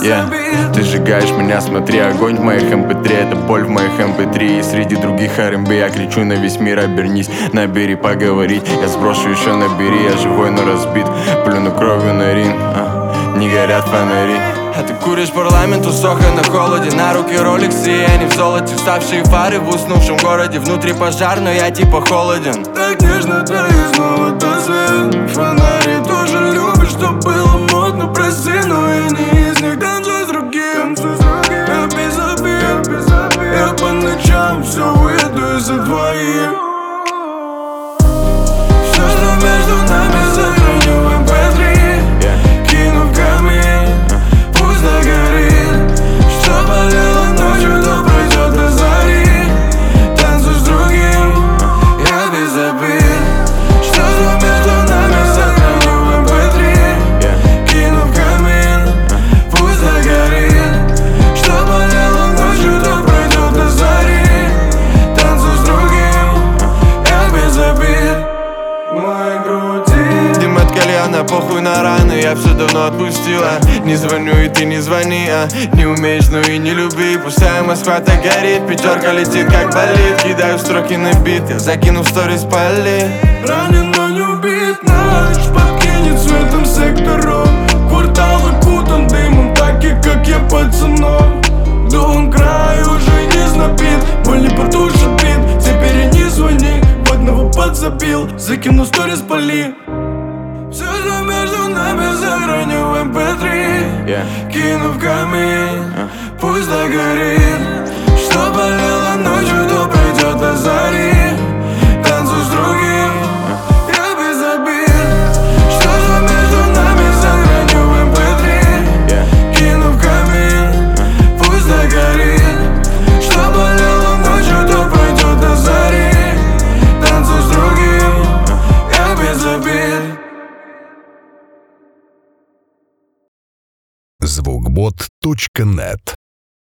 Ты сжигаешь меня, смотри, огонь в моих mp3. Это боль в моих mp3. И среди других R&B я кричу на весь мир: обернись, набери поговорить. Я сброшу еще, набери, я живой, но разбит. Плюну кровью на ринг, не горят фонари. А ты куришь парламент у Соха на холоде. На руки роликсы, и они в золоте. Вставшие фары в уснувшем городе. Внутри пожар, но я типа холоден. Так нежно твои снова тот свет. Фонари тоже любишь, что было модно. Прости, но я не из них. Танцуй с другим, я без обид. Я по ночам все выйду из-за твоих. Все, что между нами, сохраню в mp3. Кину в камин, пусть догорит. Что болело ночью, то пройдет до зари. Танцуй с другим, я без обид. Что между нами, сохраню в mp3. Кину в камин, пусть догорит. Что болело ночью, то пройдет до зари. Танцуй с другим, я без обид. Мои груди Дым от кальяна, похуй на раны. Я все давно отпустила. Не звоню и ты не звони, не умеешь, ну и не люби. Пустая Москва так горит, пятерка летит как болит. Кидаю строки на бит, я закину в сторис пали. ранен, но не убит. Ночь подкинет светом сектору. Квартал окутан дымом, так и как я пацаном. Дом край уже не знобит, боль не потушит бит. Теперь и не звони, в одного подзабил. Закину сторис пали. Все, что между нами, сохраню в mp3. Кину в камин, пусть догорит. Что болело ночью, то пройдет до зари. Танцуй с другим, я без обид. Что между нами, сохраню в mp3. Кину в камин, пусть догорит. Что болело ночью, то пройдет до зари. Танцуй с другим, я без обид. Звукбот.нет